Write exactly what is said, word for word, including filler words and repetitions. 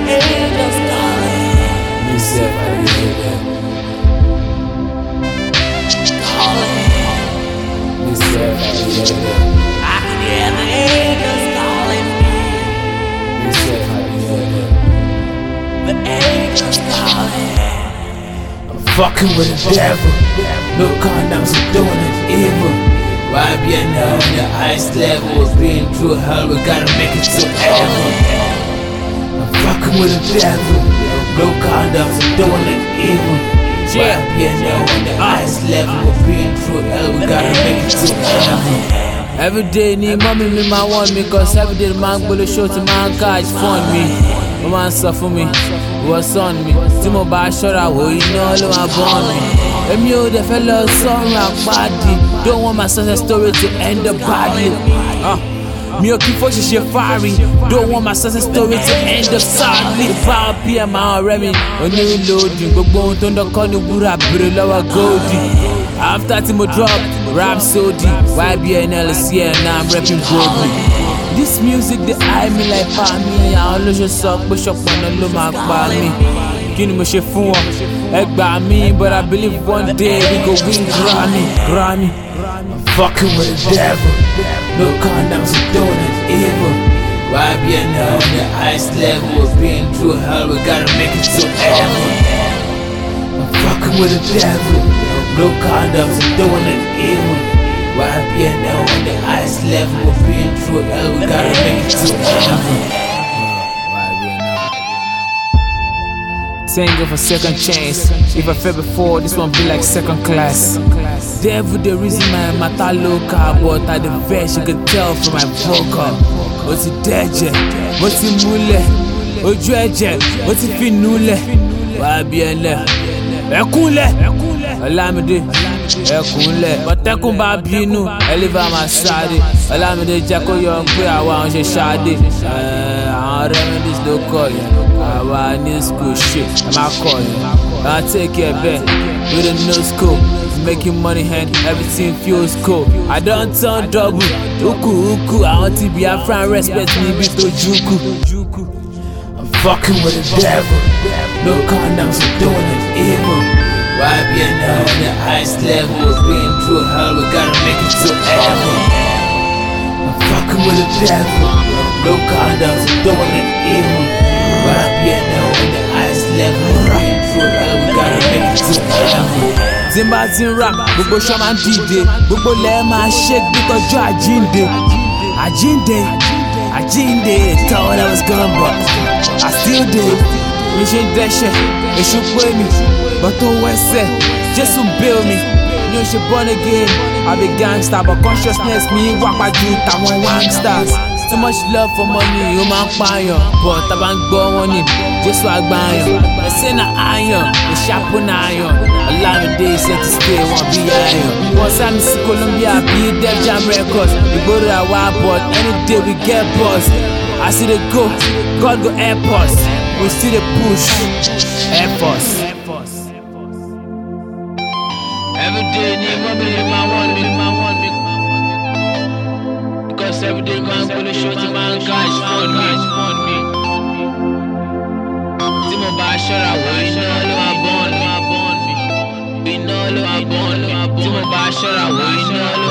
angels calling. Me say I hear them Calling. Me say I hear them I can hear the angels calling me. Me say I hear them The angels calling. I'm fucking with the devil. No condoms, I'm doing it evil. Why be now on the highest level? Being through hell, we gotta make it to heaven. I'm fucking with the devil. No condoms, I'm doing it evil. Why be now on the highest level? Being through hell, we gotta make it to heaven. Every day, need mommy, me, my want me. Cause every day, the man go to show to man catch fun me. My man suffer me, what's on me? Timo ba shora wo, you know, all my born me. Emi o de fellow song rap body. Don't want my success story to end up badly. Uh, me o keep for she fiery. Don't want my success story to end up sadly. The power P M already. When you reloading, gbogbo ohun tó ń dọ́kọ́ ní wúrà bèrè lọ́wọ́ Goldie. After Timo drop, rap so deep. Y B N L is here, now I'm rapping boldly. This music, they eye me like pa me. I always just suck, but shop on the low mark by me. Kini mo ṣe fún wọn, ẹ gbà mí, but I believe one day we go win Grammy, Grammy. I'm fucking with the devil. No condoms, I'm doing it evil. Why be now on the highest level? Being through hell, we gotta make it to heaven. I'm fucking with the devil. No condoms, I'm doing it evil. Why be now on the highest level? Being through hell, we gotta make it to heaven. Thank you for second chance. If I fail before, this one be like second class. Devil the reason my matter local, but at the verse you can tell from my vocal. What's it deje? What's it mule? Ojú ẹ̀jẹ̀, what's it finule? Why be a le? Ẹkúnlẹ̀, Ọlámídé, ẹkúnlẹ̀. Bọ̀tẹ́kùn bá bínú, ẹlẹ́fà máa sáré. Ọlámídé jẹ́ kó yọ pé àwa ń ṣe ṣáde. Àwọn remedies ló kọ̀ yẹn. Àwa ní school shit, ẹ má kọ̀ yẹn. I take care back with a no school. Making money and everything feels cool. I don't turn double. Uku uku, I want to be a friend, respect me, be to juku. I'm fucking with the devil. No condoms, I'm doing it evil. Why be now on the highest level? Being through hell, we gotta make it to heaven. I'm fucking with the devil. No condoms, I'm doing it evil. Why be now on the highest level? Being through hell, we gotta make it to heaven. Zimba zin rap, gbogbo ṣọ́ máa ń dìde, gbogbo lẹ́ẹ̀ máa shake bí tọ́jú àjínde. Àjínde, àjínde, thought I was gone but I still did. Mi ṣe ń dẹ́ṣẹ̀, èṣù pé mi, but tó wẹ́sẹ̀, Jésù bail mi. Mi ò ṣe born again, I be gangster but consciousness mi wà pàjù tàwọn wangsters. Too much love for money, ó máa ń pààyàn, but tá bá ń gbọ́ wọn ni Jésù àgbáyàn. Ẹ̀sẹ̀ na iron, the sharpen iron. Ọlámídé set to stay, wọ́n bí iron. Wọ́n sá mi sí Colombia bí Def Jam Records. Ìgboro àwa but any day we get buzz. I see the go, God go help us. We still dey push, help us. Every day need money, need my one, need my one, need my one. Because every day man go to show to man cash for me. Timo ba shora wo, iná ló wá born mi. Iná ló wá born mi. Timo ba shora wo, iná ló